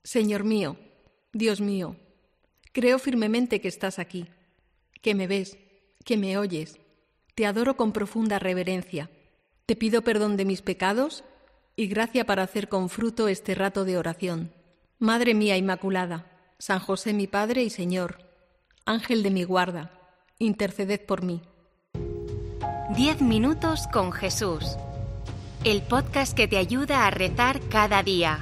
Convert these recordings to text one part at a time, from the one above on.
Señor mío, Dios mío, creo firmemente que estás aquí, que me ves, que me oyes. Te adoro con profunda reverencia. Te pido perdón de mis pecados y gracia para hacer con fruto este rato de oración. Madre mía Inmaculada, San José mi Padre y Señor, Ángel de mi guarda, interceded por mí. 10 minutos con Jesús. El podcast que te ayuda a rezar cada día.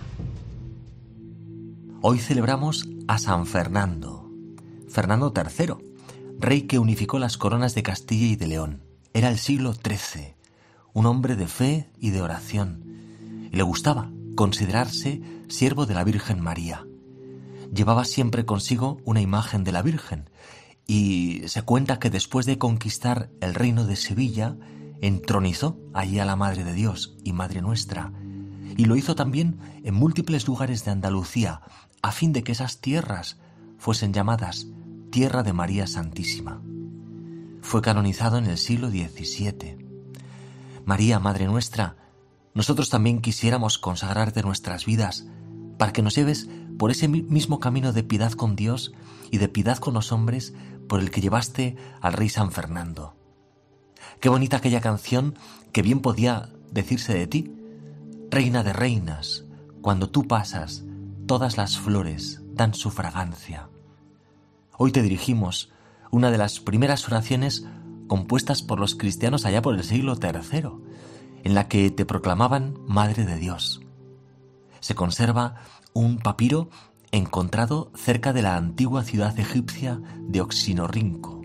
Hoy celebramos a San Fernando, Fernando III, rey que unificó las coronas de Castilla y de León. Era el siglo XIII, un hombre de fe y de oración, y le gustaba considerarse siervo de la Virgen María. Llevaba siempre consigo una imagen de la Virgen, y se cuenta que después de conquistar el reino de Sevilla, entronizó allí a la Madre de Dios y Madre Nuestra, y lo hizo también en múltiples lugares de Andalucía, a fin de que esas tierras fuesen llamadas Tierra de María Santísima. Fue canonizado en el siglo XVII. María, Madre Nuestra, nosotros también quisiéramos consagrarte nuestras vidas para que nos lleves por ese mismo camino de piedad con Dios y de piedad con los hombres por el que llevaste al rey San Fernando. Qué bonita aquella canción que bien podía decirse de ti. Reina de reinas, cuando tú pasas, todas las flores dan su fragancia. Hoy te dirigimos una de las primeras oraciones compuestas por los cristianos allá por el siglo III, en la que te proclamaban Madre de Dios. Se conserva un papiro encontrado cerca de la antigua ciudad egipcia de Oxirrinco,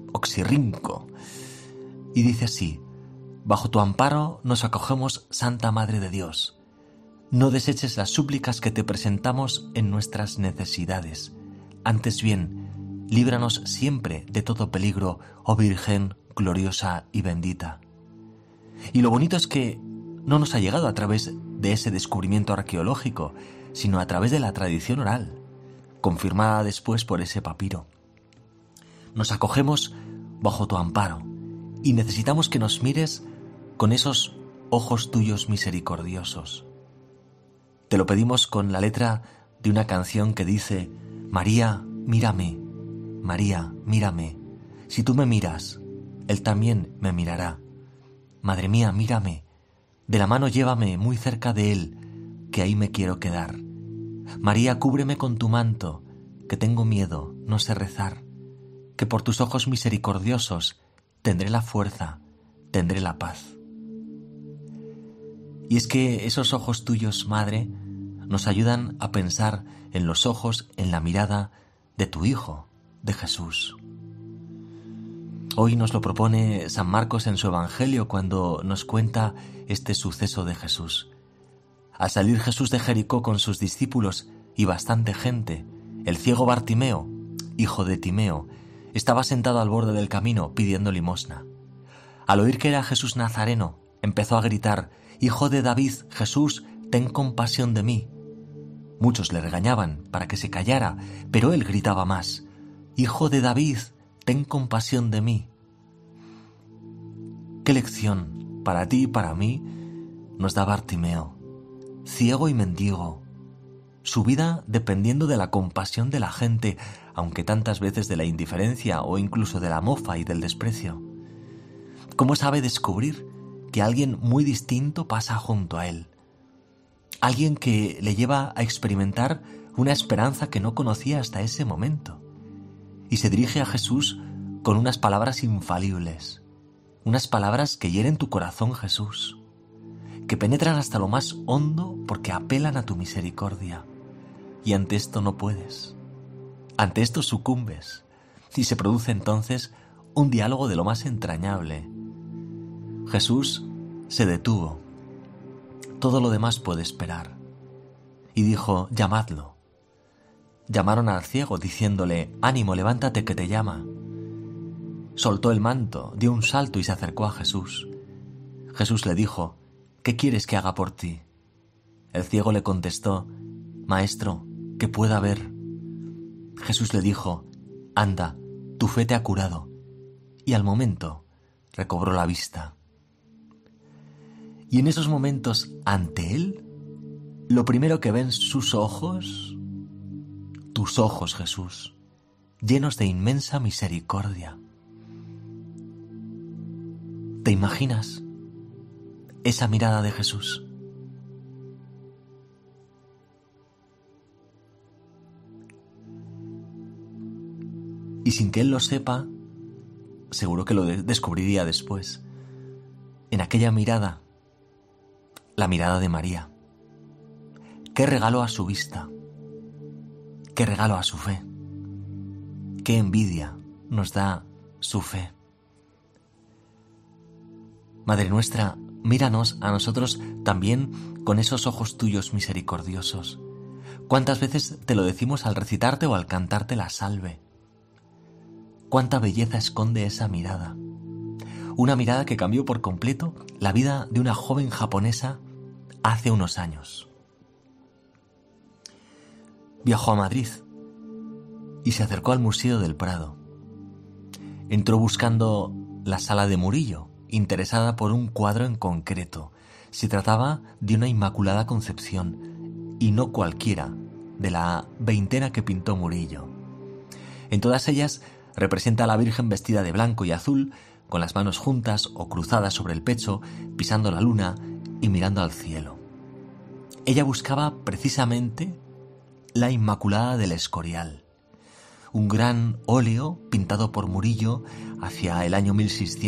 y dice así: bajo tu amparo nos acogemos, Santa Madre de Dios. No deseches las súplicas que te presentamos en nuestras necesidades. Antes bien, líbranos siempre de todo peligro, oh Virgen gloriosa y bendita. Y lo bonito es que no nos ha llegado a través de ese descubrimiento arqueológico, sino a través de la tradición oral, confirmada después por ese papiro. Nos acogemos bajo tu amparo y necesitamos que nos mires con esos ojos tuyos misericordiosos. Te lo pedimos con la letra de una canción que dice: María, mírame, María, mírame. Si tú me miras, Él también me mirará. Madre mía, mírame, de la mano llévame muy cerca de Él, que ahí me quiero quedar. María, cúbreme con tu manto, que tengo miedo, no sé rezar, que por tus ojos misericordiosos tendré la fuerza, tendré la paz. Y es que esos ojos tuyos, Madre, nos ayudan a pensar en los ojos, en la mirada de tu Hijo, de Jesús. Hoy nos lo propone San Marcos en su Evangelio cuando nos cuenta este suceso de Jesús. Al salir Jesús de Jericó con sus discípulos y bastante gente, el ciego Bartimeo, hijo de Timeo, estaba sentado al borde del camino pidiendo limosna. Al oír que era Jesús Nazareno, empezó a gritar: «Hijo de David, Jesús, ten compasión de mí». Muchos le regañaban para que se callara, pero él gritaba más: «Hijo de David, ten compasión de mí». ¿Qué lección para ti y para mí nos da Bartimeo, ciego y mendigo? Su vida dependiendo de la compasión de la gente, aunque tantas veces de la indiferencia o incluso de la mofa y del desprecio. ¿Cómo sabe descubrir que alguien muy distinto pasa junto a él? Alguien que le lleva a experimentar una esperanza que no conocía hasta ese momento. Y se dirige a Jesús con unas palabras infalibles, unas palabras que hieren tu corazón, Jesús, que penetran hasta lo más hondo porque apelan a tu misericordia. Y ante esto no puedes. Ante esto sucumbes. Y se produce entonces un diálogo de lo más entrañable. Jesús se detuvo. Todo lo demás puede esperar. Y dijo: llamadlo. Llamaron al ciego diciéndole: ánimo, levántate que te llama. Soltó el manto, dio un salto y se acercó a Jesús. Jesús le dijo: ¿qué quieres que haga por ti? El ciego le contestó: Maestro, que pueda ver. Jesús le dijo: anda, tu fe te ha curado. Y al momento recobró la vista. Y en esos momentos ante él, lo primero que ven sus ojos tus ojos, Jesús, llenos de inmensa misericordia. ¿Te imaginas esa mirada de Jesús? Y sin que Él lo sepa, seguro que lo descubriría después. En aquella mirada, la mirada de María. Qué regalo a su vista, qué regalo a su fe, qué envidia nos da su fe. Madre nuestra, míranos a nosotros también con esos ojos tuyos misericordiosos. ¿Cuántas veces te lo decimos al recitarte o al cantarte la salve? Cuánta belleza esconde esa mirada. Una mirada que cambió por completo la vida de una joven japonesa hace unos años. Viajó a Madrid y se acercó al Museo del Prado. Entró buscando la sala de Murillo, interesada por un cuadro en concreto. Se trataba de una Inmaculada Concepción, y no cualquiera, de la veintena que pintó Murillo. En todas ellas representa a la Virgen vestida de blanco y azul, con las manos juntas o cruzadas sobre el pecho, pisando la luna y mirando al cielo. Ella buscaba precisamente la Inmaculada del Escorial, un gran óleo pintado por Murillo hacia el año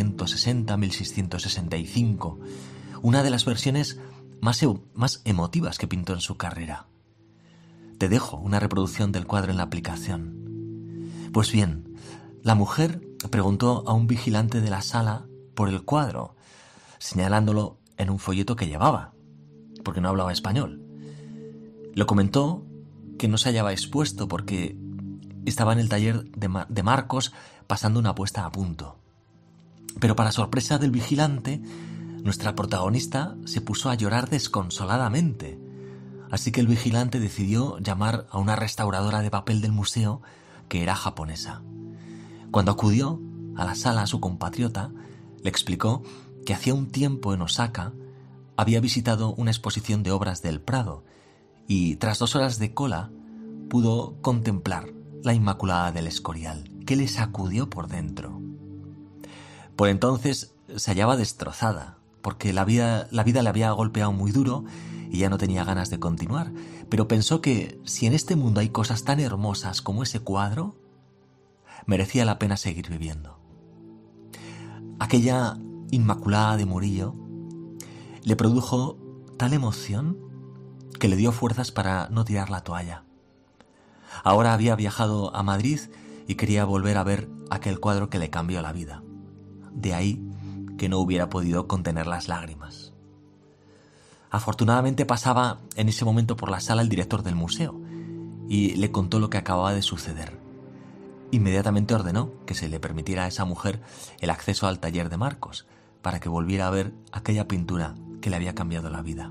1660-1665, una de las versiones más emotivas que pintó en su carrera. Te dejo una reproducción del cuadro en la aplicación. Pues bien, la mujer preguntó a un vigilante de la sala por el cuadro, señalándolo en un folleto que llevaba, porque no hablaba español. Lo comentó que no se hallaba expuesto porque estaba en el taller de Marcos pasando una puesta a punto. Pero para sorpresa del vigilante, nuestra protagonista se puso a llorar desconsoladamente. Así que el vigilante decidió llamar a una restauradora de papel del museo que era japonesa. Cuando acudió a la sala, su compatriota le explicó que hacía un tiempo en Osaka había visitado una exposición de obras del Prado y tras 2 horas de cola pudo contemplar la Inmaculada del Escorial, que le sacudió por dentro. Por entonces se hallaba destrozada, porque la vida le había golpeado muy duro y ya no tenía ganas de continuar, pero pensó que si en este mundo hay cosas tan hermosas como ese cuadro, merecía la pena seguir viviendo. Aquella Inmaculada de Murillo le produjo tal emoción que le dio fuerzas para no tirar la toalla. Ahora había viajado a Madrid y quería volver a ver aquel cuadro que le cambió la vida. De ahí que no hubiera podido contener las lágrimas. Afortunadamente pasaba en ese momento por la sala el director del museo y le contó lo que acababa de suceder. Inmediatamente ordenó que se le permitiera a esa mujer el acceso al taller de Marcos para que volviera a ver aquella pintura que le había cambiado la vida.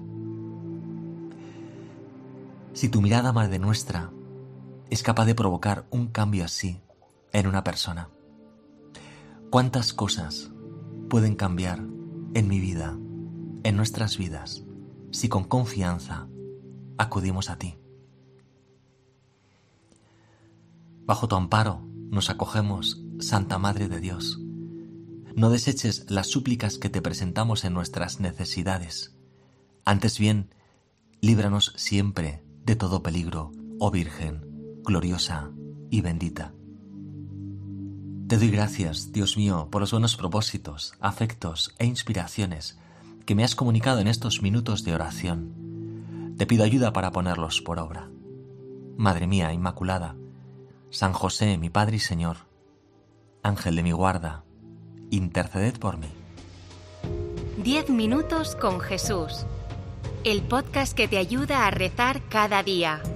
Si tu mirada, Madre nuestra, es capaz de provocar un cambio así en una persona, ¿cuántas cosas pueden cambiar en mi vida, en nuestras vidas, si con confianza acudimos a ti? Bajo tu amparo nos acogemos, Santa Madre de Dios. No deseches las súplicas que te presentamos en nuestras necesidades. Antes bien, líbranos siempre de todo peligro, oh Virgen, gloriosa y bendita. Te doy gracias, Dios mío, por los buenos propósitos, afectos e inspiraciones que me has comunicado en estos minutos de oración. Te pido ayuda para ponerlos por obra. Madre mía Inmaculada, San José, mi Padre y Señor, Ángel de mi guarda, interceded por mí. 10 minutos con Jesús. El podcast que te ayuda a rezar cada día.